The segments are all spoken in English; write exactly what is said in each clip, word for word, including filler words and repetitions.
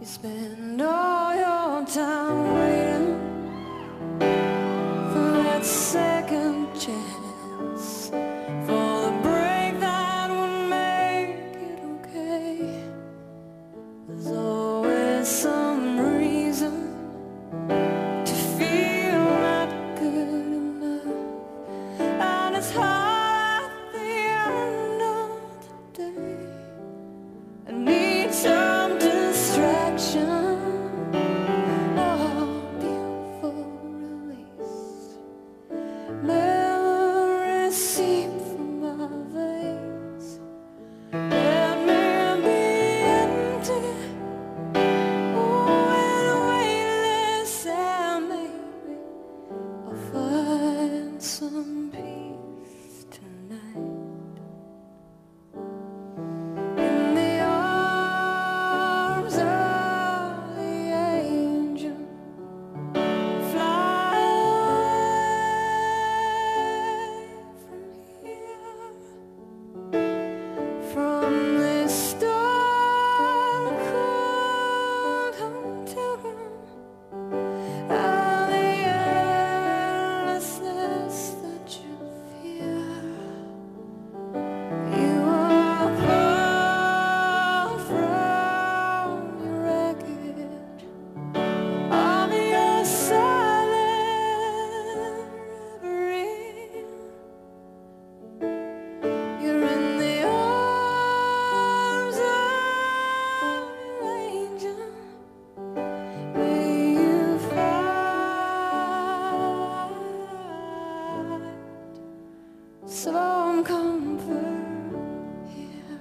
spend all your time waiting for that second chance, for the break that would make it okay. There's always some reason to feel not good enough, and it's hard at the end of the day. I need some distraction, oh, beautiful release. Memories seep from my veins. Let me be empty, oh, and weightless, and maybe I'll find some peace tonight. From this dark hotel room, and the endlessness that you fear, you are far from your wreckage of your silent reverie. You're in the some comfort here.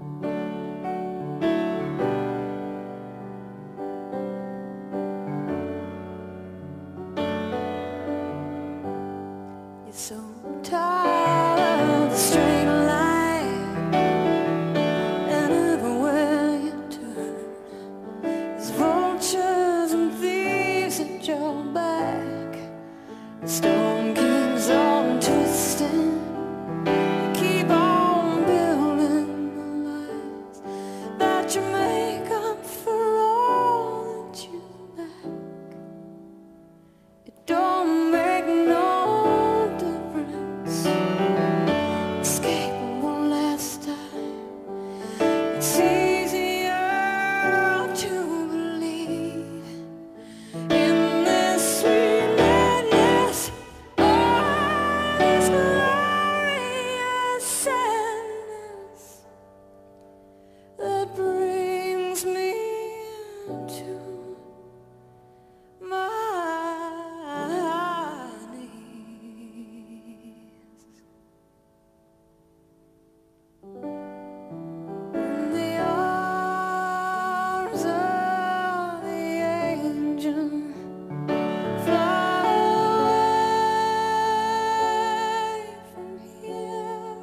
You're so tired of the straight line, and everywhere you turn, there's vultures and thieves at your back. The storm keeps on twisting. Keep on building the lies that you make up for all that you lack. It don't make no difference. Escape one last time. It's easier to believe in this sweet madness. Oh, this glorious sadness that brings me to my knees. In the arms of the angel, fly away from here,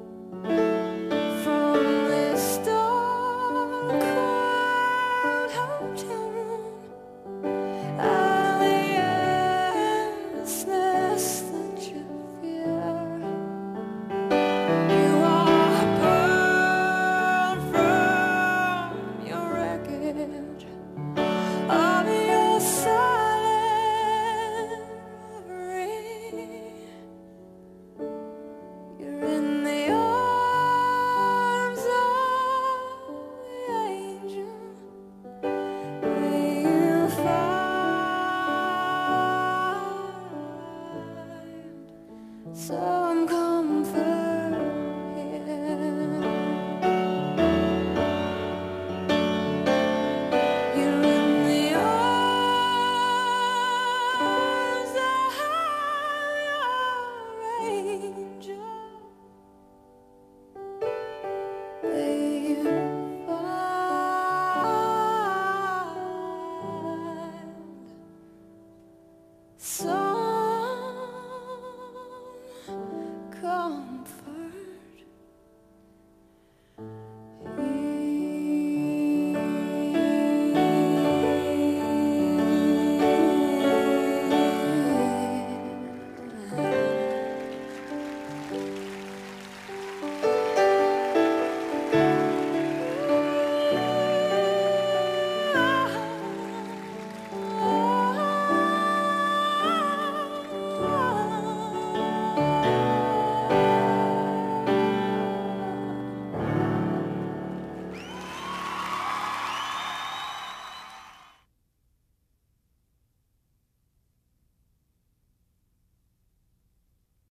from this dark, cold hotel room, and the endlessness that you fear. You are burned from your wreckage of your silent reverie. You're in the arms of the angel. May you find some comfort here. You're in the arms of your angel. May you find some